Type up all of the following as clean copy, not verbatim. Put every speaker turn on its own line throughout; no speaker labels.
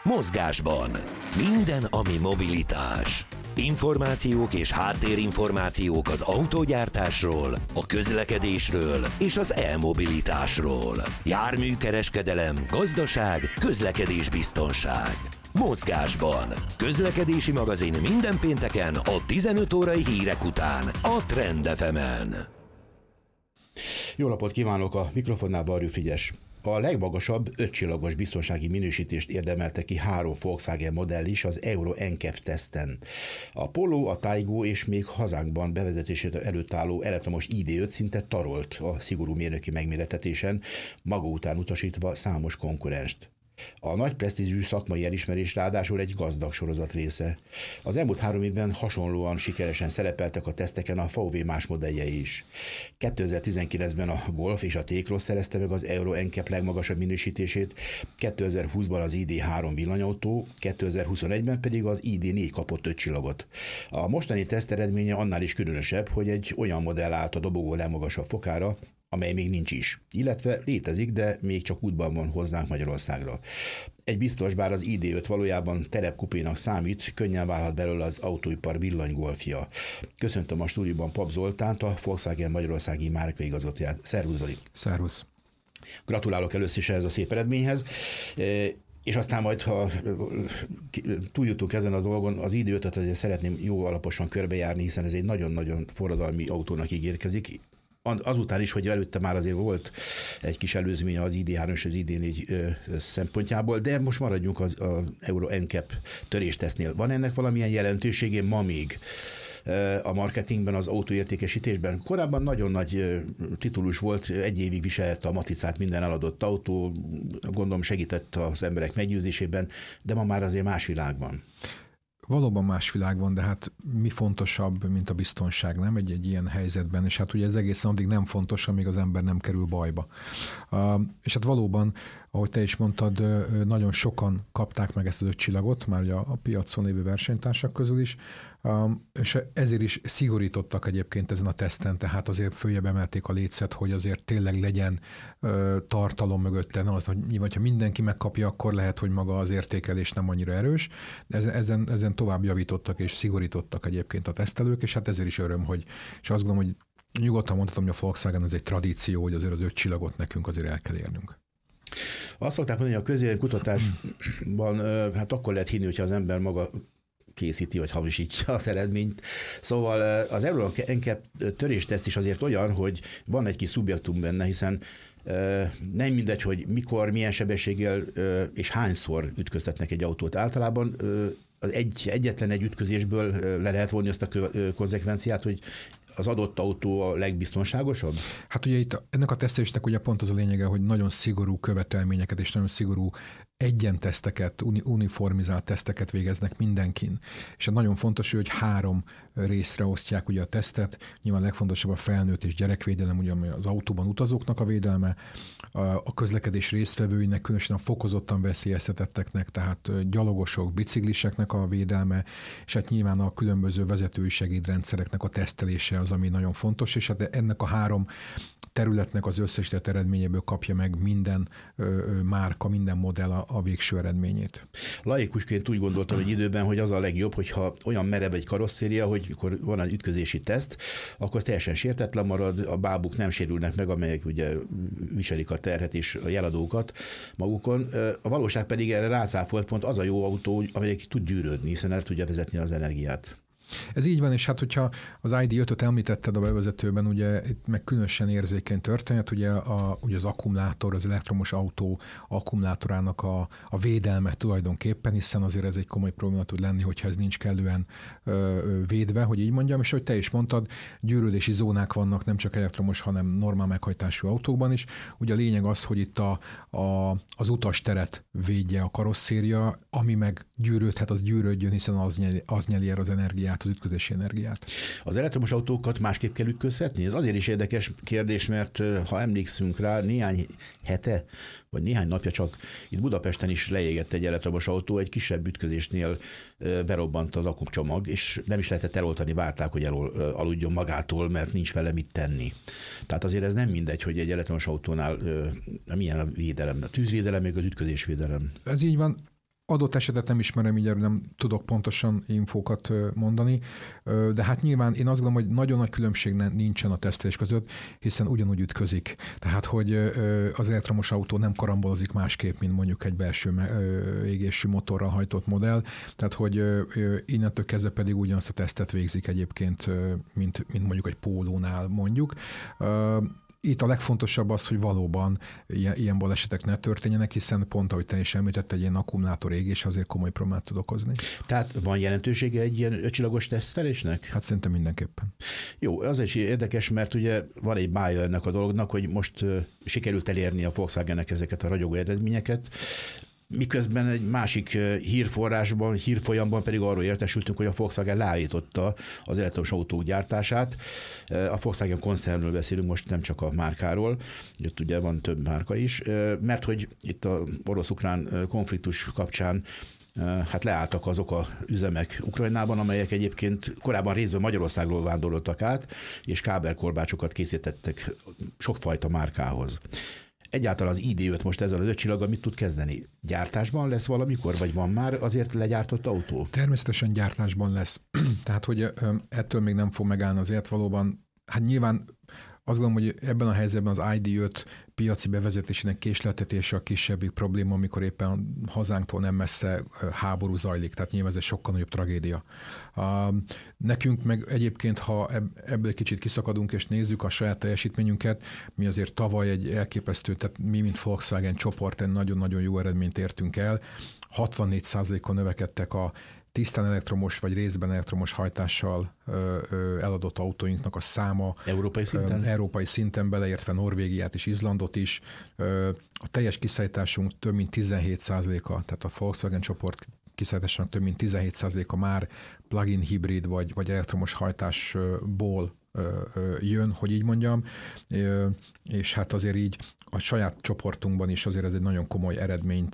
Mozgásban. Minden, ami mobilitás. Információk és háttérinformációk az autógyártásról, a közlekedésről és az e-mobilitásról. Járműkereskedelem, gazdaság, közlekedésbiztonság. Mozgásban. Közlekedési magazin minden pénteken a 15 órai hírek után a Trend FM-en.
Jó napot kívánok, a mikrofonnál Varjú Frigyes. A legmagasabb 5 csillagos biztonsági minősítést érdemelte ki 3 Volkswagen modell is az Euro NCAP teszten. A Polo, a Taygo és még hazánkban bevezetését előtt álló elektromos ID.5 szinte tarolt a szigorú mérnöki megmérettetésen, maga után utasítva számos konkurenst. A nagy presztízsű szakmai elismerés ráadásul egy gazdag sorozat része. Az elmúlt 3 évben hasonlóan sikeresen szerepeltek a teszteken a VW más modelljei is. 2019-ben a Golf és a T-Cross szerezte meg az Euro NCAP legmagasabb minősítését, 2020-ban az ID.3 villanyautó, 2021-ben pedig az ID.4 kapott 5 csillagot. A mostani teszt eredménye annál is különösebb, hogy egy olyan modell állt a dobogó legmagasabb fokára, amely még nincs is, illetve létezik, de még csak útban van hozzánk Magyarországra. Egy biztos, bár az ID.5 valójában terepkupénak számít, könnyen válhat belőle az autóipar villanygolfja. Köszöntöm a stúdióban Pap Zoltánt, a Volkswagen magyarországi márkaigazgatóját. Szervusz, Zoli!
Szervusz!
Gratulálok először is ehhez a szép eredményhez. És aztán majd, ha túljutunk ezen a dolgon, az ID.5-öt azért szeretném jó alaposan körbejárni, hiszen ez egy nagyon-nagyon forradalmi autónak ígérkezik. Azután is, hogy előtte már azért volt egy kis előzménye az ID.3 és az ID.4 szempontjából, de most maradjunk az Euro NCAP töréstesztnél. Van ennek valamilyen jelentősége ma még a marketingben, az autóértékesítésben? Korábban nagyon nagy titulus volt, 1 évig viselte a matricát minden eladott autó, gondolom segített az emberek meggyőzésében, de ma már azért más világban.
Valóban más világ van, de hát mi fontosabb, mint a biztonság, nem? Egy ilyen helyzetben, és hát ugye ez egészen addig nem fontos, amíg az ember nem kerül bajba. És hát valóban, ahogy te is mondtad, nagyon sokan kapták meg ezt az 5 csillagot, már ugye a piacon lévő versenytársak közül is, és ezért is szigorítottak egyébként ezen a teszten, tehát azért följebb emelték a lécet, hogy azért tényleg legyen tartalom mögötte, ne az, hogy ha mindenki megkapja, akkor lehet, hogy maga az értékelés nem annyira erős, de ezen tovább javítottak és szigorítottak egyébként a tesztelők, és hát ezért is öröm, és azt gondolom, hogy nyugodtan mondhatom, hogy a Volkswagen ez egy tradíció, hogy azért az 5 csillagot nekünk azért el kell érnünk.
Azt szokták mondani, hogy a közvéleménykutatásban hát akkor lehet hinni, hogyha az ember maga készíti, vagy hamisítja az eredményt. Szóval az Euro NCAP törésteszt is azért olyan, hogy van egy kis szubjektum benne, hiszen nem mindegy, hogy mikor, milyen sebességgel és hányszor ütköztetnek egy autót. Általában egyetlen egy ütközésből le lehet vonni azt a konzekvenciát, hogy az adott autó a legbiztonságosabb? Hát
ugye itt ennek a tesztelésnek ugye pont az a lényege, hogy nagyon szigorú követelményeket és nagyon szigorú egyenteszteket, uniformizált teszteket végeznek mindenkin. És nagyon fontos, hogy 3 részre osztják ugye a tesztet. Nyilván legfontosabb a felnőtt és gyerekvédelem, ugye az autóban utazóknak a védelme, a közlekedés résztvevőinek, különösen a fokozottan veszélyeztetetteknek, tehát gyalogosok, bicikliseknek a védelme, és hát nyilván a különböző vezetői segédrendszereknek a tesztelése az, ami nagyon fontos, és hát ennek a 3 területnek az összesített eredményéből kapja meg minden márka, minden modell a végső eredményét.
Laikusként úgy gondoltam egy időben, hogy az a legjobb, hogyha olyan merev egy karosszéria, hogy mikor van egy ütközési teszt, akkor teljesen sértetlen marad, a bábuk nem sérülnek meg, amelyek ugye viselik a terhet és a jeladókat magukon. A valóság pedig erre rácáfolt pont az a jó autó, amelyik tud gyűrődni, hiszen el tudja vezetni az energiát.
Ez így van, és hát hogyha az ID.5-öt említetted a bevezetőben, ugye itt meg különösen érzékeny történet, ugye az akkumulátor, az elektromos autó akkumulátorának a védelme tulajdonképpen, hiszen azért ez egy komoly probléma tud lenni, hogyha ez nincs kellően védve, hogy így mondjam, és hogy te is mondtad, gyűrődési zónák vannak nem csak elektromos, hanem normál meghajtású autókban is. Ugye a lényeg az, hogy itt az utasteret védje a karosszéria, ami meg gyűrődhet, az gyűrődjön, hiszen az nyeli el az energiát, az ütközési energiát.
Az elektromos autókat másképp kell ütköztetni? Ez azért is érdekes kérdés, mert ha emlékszünk rá, néhány hete, vagy néhány napja csak itt Budapesten is leégett egy elektromos autó, egy kisebb ütközésnél berobbant az akkucsomag, és nem is lehetett eloltani, várták, hogy aludjon magától, mert nincs vele mit tenni. Tehát azért ez nem mindegy, hogy egy elektromos autónál milyen a védelem, a tűzvédelem, még az ütközésvédelem.
Ez így van. adott esetet nem ismerem, így erről nem tudok pontosan infókat mondani, de hát nyilván én azt gondolom, hogy nagyon nagy különbség nincsen a tesztelés között, hiszen ugyanúgy ütközik. Tehát, hogy az elektromos autó nem karambolozik másképp, mint mondjuk egy belső égésű motorral hajtott modell, tehát, hogy innentől kezdve pedig ugyanazt a tesztet végzik egyébként, mint mondjuk egy pólónál mondjuk. Itt a legfontosabb az, hogy valóban ilyen balesetek ne történjenek, hiszen pont, ahogy te is említett, egy ilyen akkumulátor égés azért komoly problémát tud okozni.
Tehát van jelentősége egy ilyen 5 csillagos tesztelésnek?
Hát szerintem mindenképpen.
Jó, az is érdekes, mert ugye van egy bája ennek a dolognak, hogy most sikerült elérni a Volkswagennek ezeket a ragyogó eredményeket, miközben egy másik hírfolyamban pedig arról értesültünk, hogy a Volkswagen leállította az elektromos autók gyártását. A Volkswagen koncernről beszélünk most, nem csak a márkáról, itt ugye van több márka is, mert hogy itt a orosz-ukrán konfliktus kapcsán hát leálltak azok a üzemek Ukrajnában, amelyek egyébként korábban részben Magyarországról vándoroltak át, és kábelkorbácsokat készítettek sokfajta márkához. Egyáltalán az ID.5 most ezzel az 5 csillaggal mit tud kezdeni? Gyártásban lesz valamikor, vagy van már azért legyártott autó?
Természetesen gyártásban lesz. Tehát, hogy ettől még nem fog megállni azért valóban. Hát nyilván azt gondolom, hogy ebben a helyzetben az ID.5 piaci bevezetésének késleltetése a kisebbik probléma, amikor éppen hazánktól nem messze háború zajlik, tehát nyilván ez egy sokkal nagyobb tragédia. Nekünk meg egyébként, ha ebből egy kicsit kiszakadunk és nézzük a saját teljesítményünket, mi azért tavaly egy elképesztő, tehát mi, mint Volkswagen csoport, egy nagyon-nagyon jó eredményt értünk el. 64%-on növekedtek a tisztán elektromos vagy részben elektromos hajtással eladott autóinknak a száma.
Európai szinten?
Európai szinten, beleértve Norvégiát és Izlandot is. A teljes kiszállításunk több mint 17%-a, tehát a Volkswagen csoport kiszállításának több mint 17%-a már plug-in hibrid vagy elektromos hajtásból jön, hogy így mondjam, és hát azért így a saját csoportunkban is azért ez egy nagyon komoly eredményt,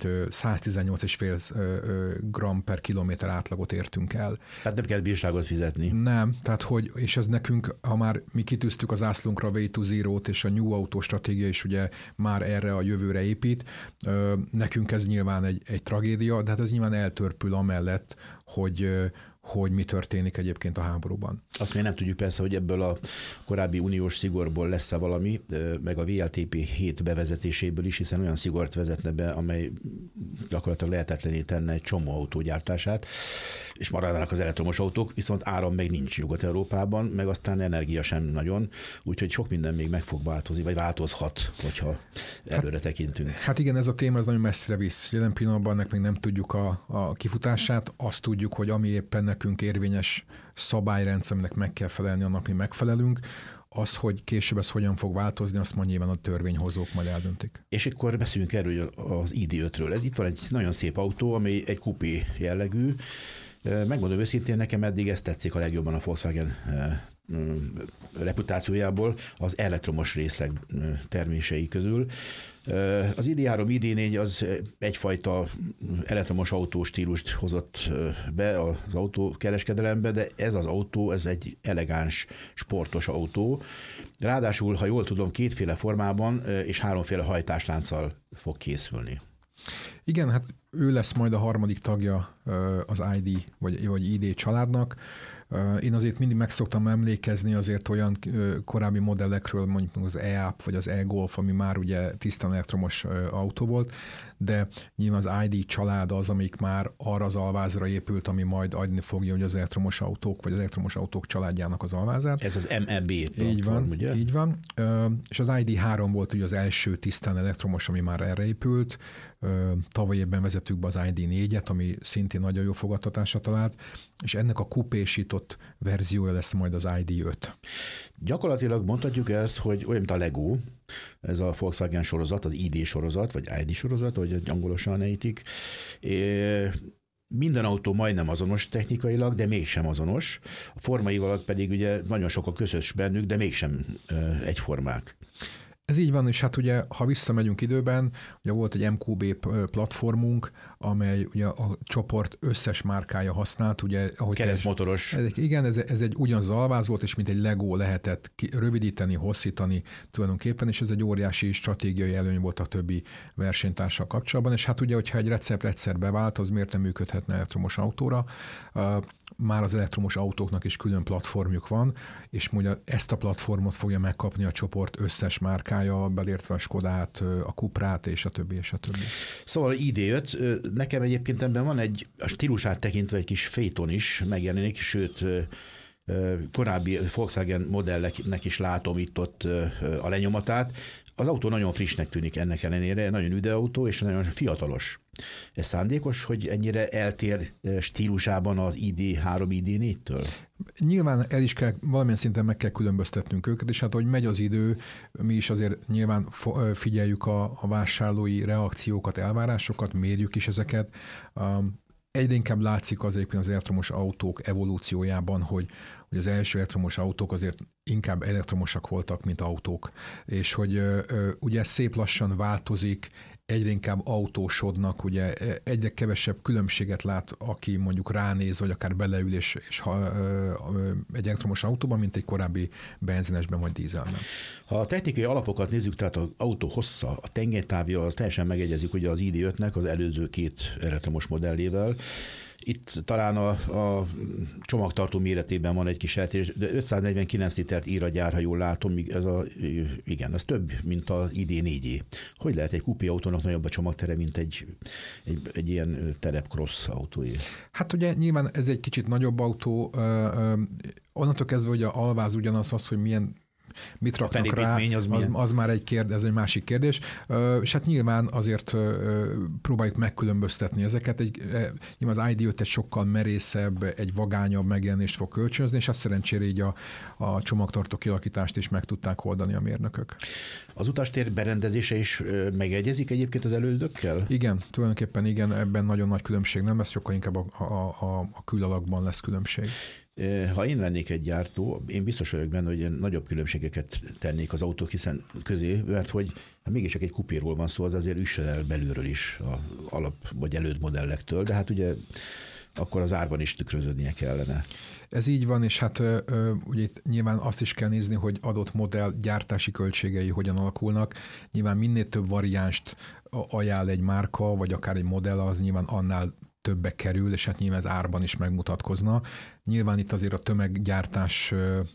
118,5 gram per kilométer átlagot értünk el.
Tehát nem kell bírságot fizetni.
Nem, tehát hogy, és ez nekünk, ha már mi kitűztük az zászlónkra a Way to Zero-t, és a New Auto stratégia is ugye már erre a jövőre épít, nekünk ez nyilván egy tragédia, de hát ez nyilván eltörpül amellett, hogy mi történik egyébként a háborúban.
Azt még nem tudjuk persze, hogy ebből a korábbi uniós szigorból lesz-e valami, meg a WLTP 7 bevezetéséből is, hiszen olyan szigort vezetne be, amely gyakorlatilag lehetetlené tenne egy csomó autó gyártását, és maradnának az elektromos autók, viszont áram meg nincs Nyugat-Európában, meg aztán energia sem nagyon, úgyhogy sok minden még meg fog változni, vagy változhat, hogyha előre tekintünk. Hát
igen, ez a téma ez nagyon messzire visz. Jelen pillanatban ennek még nem tudjuk a kifutását, azt tudjuk, hogy ami éppen nekünk érvényes szabályrendszer, aminek meg kell felelni, annak mi megfelelünk. Az, hogy később ez hogyan fog változni, azt majd nyilván a törvényhozók majd eldöntik.
És akkor beszéljünk erről az ID.5-ről. Ez itt van egy nagyon szép autó, ami egy kupé jellegű. Megmondom őszintén, nekem eddig ez tetszik a legjobban a Volkswagen reputációjából, az elektromos részleg termései közül. Az ID.3, ID.4 az egyfajta elektromos autóstílust hozott be az autókereskedelembe, de ez az autó, ez egy elegáns, sportos autó. Ráadásul, ha jól tudom, kétféle formában és háromféle hajtáslánccal fog készülni.
Igen, hát ő lesz majd a harmadik tagja az ID vagy ID családnak. Én azért mindig meg szoktam emlékezni azért olyan korábbi modellekről, mondjuk az e-up vagy az e-golf, ami már ugye tisztán elektromos autó volt, de nyilván az ID család az, amik már arra az alvázra épült, ami majd adni fogja hogy az elektromos autók, vagy az elektromos autók családjának az alvázát.
Ez az MEB platform,
így van,
ugye?
Így van. És az ID.3 volt ugye az első tisztán elektromos, ami már erre épült. Tavaly évben vezettük be az ID.4-et, ami szintén nagyon jó fogadtatásra talált, és ennek a kupésított verziója lesz majd az ID.5.
Gyakorlatilag mondhatjuk ezt, hogy olyan, mint a Lego, ez a Volkswagen sorozat, az ID sorozat, vagy ID sorozat, ahogy angolosan ejtik. Minden autó majdnem azonos technikailag, de mégsem azonos. A formaival pedig ugye nagyon sok a közös bennük, de mégsem egyformák.
Ez így van, és hát ugye, ha visszamegyünk időben, ugye volt egy MQB platformunk, amely ugye a csoport összes márkája használt. Ugye,
keresztmotoros.
Igen, ez egy ugyanaz alváz volt, és mint egy Lego lehetett rövidíteni, hosszítani tulajdonképpen, és ez egy óriási stratégiai előny volt a többi versenytársal kapcsolatban, és hát ugye, hogyha egy recept egyszer bevált, az miért nem működhetne elektromos autóra? Már az elektromos autóknak is külön platformjuk van, és mondja, ezt a platformot fogja megkapni a csoport összes márkája, belértve a Skodát, a Cuprát, és a többi, és a többi.
Szóval ID5, nekem egyébként ebben van a stílusát tekintve egy kis phaeton is megjelenik, sőt, korábbi Volkswagen modelleknek is látom itt-ott a lenyomatát. Az autó nagyon frissnek tűnik ennek ellenére, nagyon üde autó, és nagyon fiatalos. Ez szándékos, hogy ennyire eltér stílusában az ID3, ID4-től?
Nyilván el is kell, valamilyen szinten meg kell különböztetnünk őket, és hát ahogy megy az idő, mi is azért nyilván figyeljük a vásárlói reakciókat, elvárásokat, mérjük is ezeket. Egyre inkább látszik az egyébként az elektromos autók evolúciójában, hogy az első elektromos autók azért inkább elektromosak voltak, mint autók, és hogy ugye szép lassan változik, egyre inkább autósodnak, ugye egyre kevesebb különbséget lát, aki mondjuk ránéz, vagy akár beleül, és egy elektromos autóban, mint egy korábbi benzinesben vagy dízelben.
Ha a technikai alapokat nézzük, tehát az autó hossza, a tengelytávja, az teljesen megegyezik ugye az ID5-nek az előző két elektromos modellével. Itt talán a csomagtartó méretében van egy kis eltérés, de 549 litert ír a gyár, ha jól látom, igen, az több, mint az ID4-é. Hogy lehet egy kupé autónak nagyobb a csomagtere, mint egy ilyen terep-cross autóé?
Hát ugye nyilván ez egy kicsit nagyobb autó, onnantól kezdve, hogy a alváz ugyanaz az, hogy mit raknak rá, az már ez egy másik kérdés. És hát nyilván azért próbáljuk megkülönböztetni ezeket. Nyilván az ID5 egy sokkal merészebb, egy vagányabb megjelenést fog kölcsönözni, és hát szerencsére így a csomagtartó kialakítást is meg tudták oldani a mérnökök.
Az utastér berendezése is megegyezik egyébként az elődökkel?
Igen, tulajdonképpen igen, ebben nagyon nagy különbség nem lesz, sokkal inkább a külalakban lesz különbség.
Ha én lennék egy gyártó, én biztos vagyok benne, hogy nagyobb különbségeket tennék az autók közé, mert hogy mégis csak egy kupéról van szó, az azért üssön el belülről is az alap vagy elődmodellektől, de hát ugye akkor az árban is tükröződnie kellene.
Ez így van, és hát ugye itt nyilván azt is kell nézni, hogy adott modell gyártási költségei hogyan alakulnak. Nyilván minél több variánst ajánl egy márka, vagy akár egy modell, az nyilván annál többe kerül, és hát nyilván ez árban is megmutatkozna. Nyilván itt azért a tömeggyártás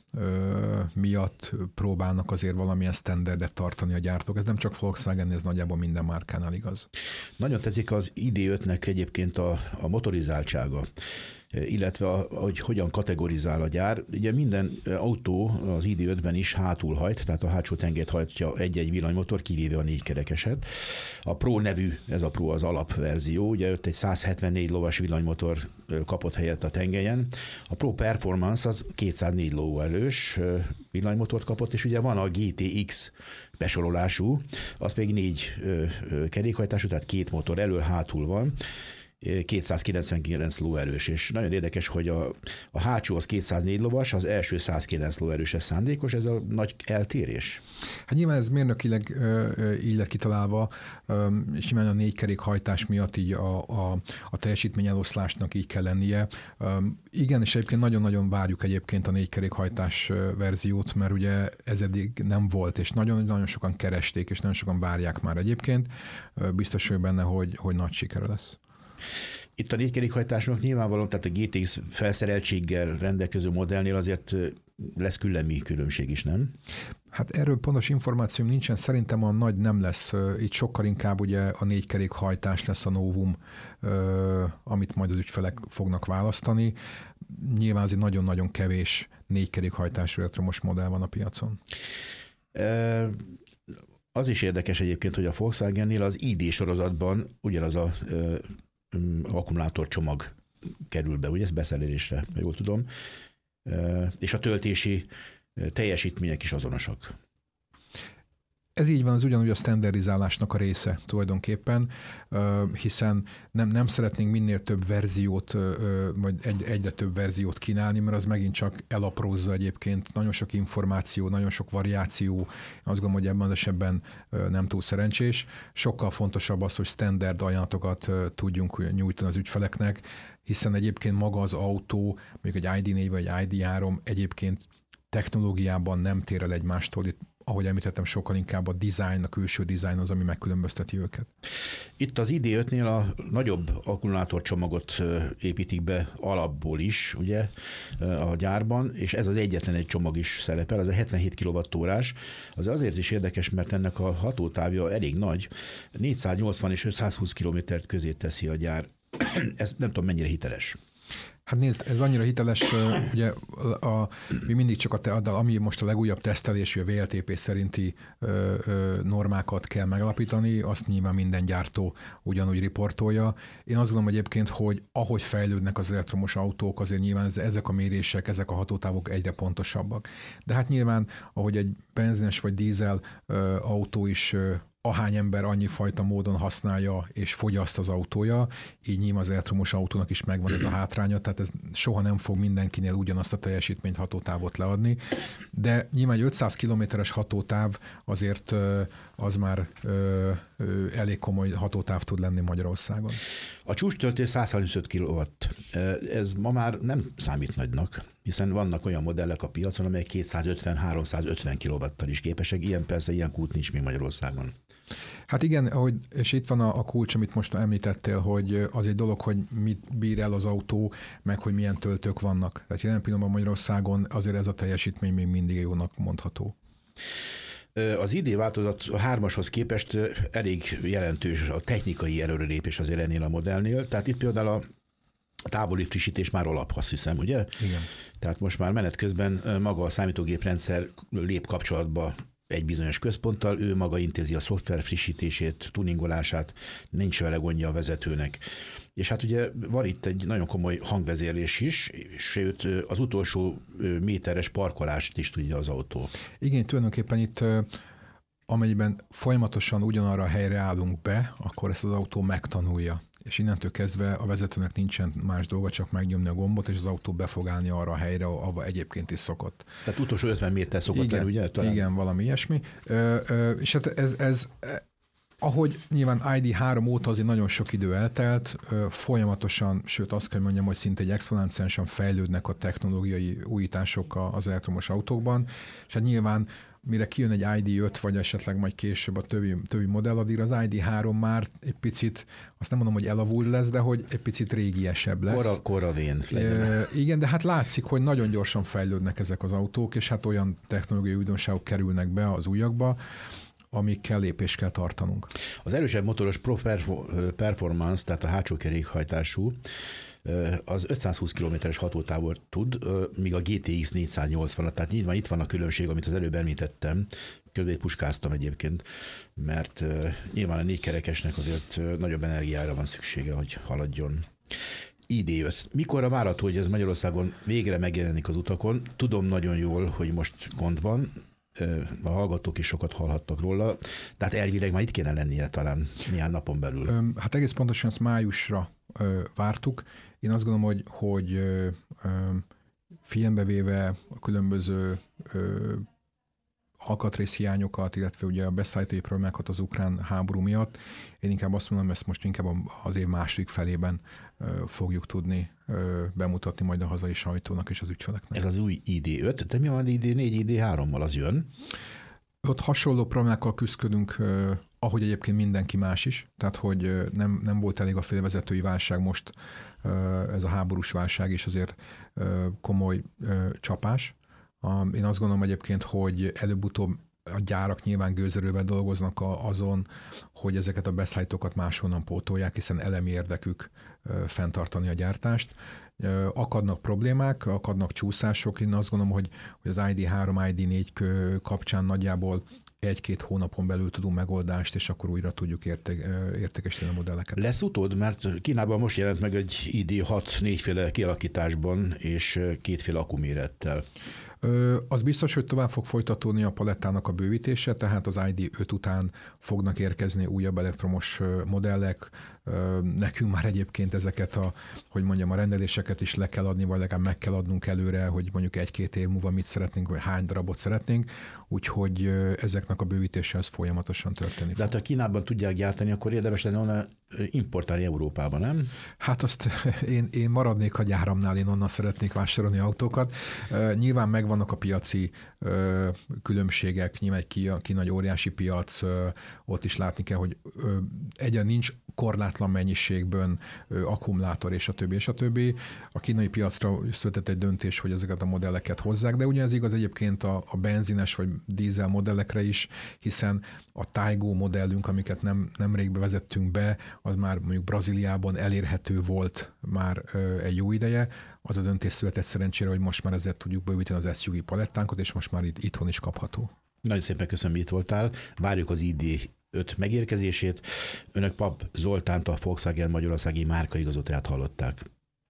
miatt próbálnak azért valamilyen standardet tartani a gyártók. Ez nem csak Volkswagen, ez nagyjából minden márkánál igaz.
Nagyon tetszik az ID5-nek egyébként a motorizáltsága, illetve hogy hogyan kategorizál a gyár. Ugye minden autó az ID5-ben is hátul hajt, tehát a hátsó tengelyt hajtja egy-egy villanymotor, kivéve a 4 kerekeset. A Pro nevű, ez a Pro az alapverzió, ugye ott egy 174 lovas villanymotor kapott helyet a tengelyen. A Pro Performance az 204 lóerős villanymotort kapott, és ugye van a GTX besorolású, az pedig 4 kerékhajtású, tehát 2 motor elől, hátul van. 299 lóerős, és nagyon érdekes, hogy a hátsó az 204 lovas, az első 109 lóerős, ez szándékos, ez a nagy eltérés?
Hát nyilván ez mérnökileg így lett kitalálva, és nyilván a 4 kerékhajtás miatt így a teljesítményeloszlásnak így kell lennie. Igen, és egyébként nagyon-nagyon várjuk egyébként a 4 kerékhajtás verziót, mert ugye ez eddig nem volt, és nagyon-nagyon sokan keresték, és nagyon sokan várják már egyébként. Biztos vagyok benne, hogy nagy sikere lesz.
Itt a 4 kerékhajtásnak nyilvánvalóan, tehát a GTX felszereltséggel rendelkező modellnél azért lesz küllemi különbség is, nem?
Hát erről pontos információm nincsen, szerintem a nagy nem lesz, itt sokkal inkább ugye a 4 kerékhajtás lesz a novum, amit majd az ügyfelek fognak választani. Nyilván azért nagyon-nagyon kevés 4 kerékhajtású elektromos modell van a piacon.
Az is érdekes egyébként, hogy a Volkswagennél az ID sorozatban ugyanaz a akkumulátorcsomag kerül be, ugye ez beszerelésre, jól tudom, és a töltési teljesítmények is azonosak.
Ez így van, az ugyanúgy a standardizálásnak a része tulajdonképpen, hiszen nem szeretnénk minél több verziót, vagy egyre több verziót kínálni, mert az megint csak elaprózza egyébként, nagyon sok információ, nagyon sok variáció, azt gondolom, hogy ebben az esetben nem túl szerencsés. Sokkal fontosabb az, hogy standard ajánlatokat tudjunk nyújtani az ügyfeleknek, hiszen egyébként maga az autó, mondjuk egy ID4 vagy egy ID3 egyébként technológiában nem tér el egymástól. Itt, ahogy említettem, sokkal inkább a design, a külső design az, ami megkülönbözteti őket.
Itt az ID5-nél a nagyobb akkumulátorcsomagot építik be alapból is, ugye, a gyárban, és ez az egyetlen egy csomag is szerepel, az a 77 kWh. Az azért is érdekes, mert ennek a hatótávja elég nagy, 480 és 520 km közé teszi a gyár. Ez nem tudom, mennyire hiteles.
Hát nézd, ez annyira hiteles, ugye mi mindig csak ami most a legújabb tesztelés, a VLTP szerinti normákat kell megalapítani, azt nyilván minden gyártó ugyanúgy riportolja. Én azt gondolom egyébként, hogy ahogy fejlődnek az elektromos autók, azért nyilván ezek a mérések, ezek a hatótávok egyre pontosabbak. De hát nyilván, ahogy egy benzines vagy dízel autó is ahány ember annyi fajta módon használja és fogyaszt az autója, így nyilván az elektromos autónak is megvan ez a hátránya, tehát ez soha nem fog mindenkinél ugyanazt a teljesítményt, hatótávot leadni, de nyilván egy 500 kilométeres hatótáv azért az már elég komoly hatótáv tud lenni Magyarországon.
A csúcstöltés 135 kW. Ez ma már nem számít nagynak, hiszen vannak olyan modellek a piacon, amelyek 250-350 kW-tal is képesek. Ilyen kút nincs még Magyarországon.
Hát igen, és itt van a kulcs, amit most említettél, hogy az egy dolog, hogy mit bír el az autó, meg hogy milyen töltők vannak. Tehát jelen pillanatban Magyarországon azért ez a teljesítmény még mindig jónak mondható.
Az ID változat a 3-ashoz képest elég jelentős a technikai előrelépés azért ennél a modellnél. Tehát itt például a távoli frissítés már alap, azt hiszem, ugye?
Igen.
Tehát most már menet közben maga a számítógéprendszer lép kapcsolatba egy bizonyos központtal, ő maga intézi a szoftver frissítését, tuningolását, nincs vele gondja a vezetőnek. És hát ugye van itt egy nagyon komoly hangvezérlés is, sőt az utolsó méteres parkolást is tudja az autó.
Igen, tulajdonképpen itt amennyiben folyamatosan ugyanarra a helyre állunk be, akkor ezt az autó megtanulja. És innentől kezdve a vezetőnek nincsen más dolga, csak megnyomni a gombot, és az autó be fog állni arra a helyre, ahova egyébként is szokott.
Tehát utolsó 50 méter szokott lenni, ugye?
Talán? Igen, valami ilyesmi. És hát ez ahogy nyilván ID3 óta azért nagyon sok idő eltelt, folyamatosan, sőt azt kell mondjam, hogy szinte egy exponenciálisan fejlődnek a technológiai újítások az elektromos autókban, és hát nyilván mire kijön egy ID5, vagy esetleg majd később a többi modell, addig az ID3 már egy picit, azt nem mondom, hogy elavult lesz, de hogy egy picit régiesebb lesz.
Koravén.
Igen, de hát látszik, hogy nagyon gyorsan fejlődnek ezek az autók, és hát olyan technológiai újdonságok kerülnek be az újakba, amikkel lépést kell tartanunk.
Az erősebb motoros performance, tehát a hátsó kerékhajtású, az 520 km-es hatótávot tud, míg a GTX 480, tehát nyilván itt van a különbség, amit az előbb említettem, közben puskáztam egyébként, mert nyilván a 4 kerekesnek azért nagyobb energiára van szüksége, hogy haladjon. ID5. Mikorra várható, hogy ez Magyarországon végre megjelenik az utakon? Tudom nagyon jól, hogy most gond van, a hallgatók is sokat hallhattak róla, tehát elvileg már itt kéne lennie talán néhány napon belül.
Hát egész pontosan ezt májusra vártuk. Én azt gondolom, hogy figyelembe véve a különböző alkatrészhiányokat, illetve ugye a beszállítói problémákat az ukrán háború miatt, én inkább azt mondom, ezt most inkább az év második felében fogjuk tudni bemutatni majd a hazai sajtónak és az ügyfeleknek. Ez
az új ID5, de mi van ID4, ID3-mal, az jön?
Ott hasonló problémákkal küzdködünk, ahogy egyébként mindenki más is, tehát hogy nem volt elég a félvezetői válság most, ez a háborús válság is azért komoly csapás. Én azt gondolom egyébként, hogy előbb-utóbb a gyárak nyilván gőzerővel dolgoznak azon, hogy ezeket a beszállítókat máshonnan pótolják, hiszen elemi érdekük fenntartani a gyártást. Akadnak problémák, akadnak csúszások. Én azt gondolom, hogy az ID3, ID4 kapcsán nagyjából 1-2 hónapon belül tudunk megoldást, és akkor újra tudjuk értékesíteni a modelleket.
Lesz utód, mert Kínában most jelent meg egy ID6 4-féle kialakításban, és 2-féle akkumérettel.
Az biztos, hogy tovább fog folytatódni a palettának a bővítése, tehát az ID.5 után fognak érkezni újabb elektromos modellek. Nekünk már egyébként ezeket a rendeléseket is le kell adni, vagy legalább meg kell adnunk előre, hogy mondjuk 1-2 év múlva mit szeretnénk, vagy hány darabot szeretnénk, úgyhogy ezeknek a bővítése az folyamatosan történik.
De hát ha Kínában tudják gyártani, akkor érdemes lenne onnan importálni Európába, nem?
Hát azt én maradnék a gyáramnál, én onnan szeretnék vásárolni autókat. Nyilván megvannak a piaci különbségek, nyilván Kína egy óriási piac, ott is látni kell, hogy egyen nincs korlátlan mennyiségben akkumulátor és a többi, és a többi. A kínai piacra született egy döntés, hogy ezeket a modelleket hozzák, de ugye ez igaz egyébként a benzines vagy dízel modellekre is, hiszen a Taigo modellünk, amiket nemrég bevezettünk be, az már mondjuk Brazíliában elérhető volt már egy jó ideje. Az a döntés született szerencsére, hogy most már ezért tudjuk bővíteni az SUV palettánkat, és most már itthon is kapható.
Nagyon szépen köszönöm, hogy itt voltál. Várjuk az ID.5 megérkezését. Önök Pap Zoltánt, a Volkswagen magyarországi márkaigazgatóját hallották.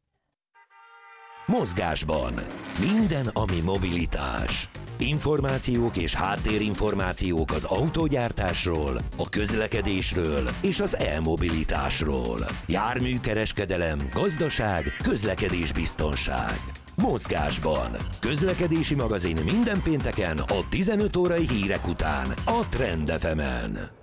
Mozgásban. Minden, ami mobilitás. Információk és háttérinformációk az autógyártásról, a közlekedésről és az e-mobilitásról. Járműkereskedelem, gazdaság, közlekedésbiztonság. Mozgásban. Közlekedési magazin minden pénteken a 15 órai hírek után a Trend FM-en.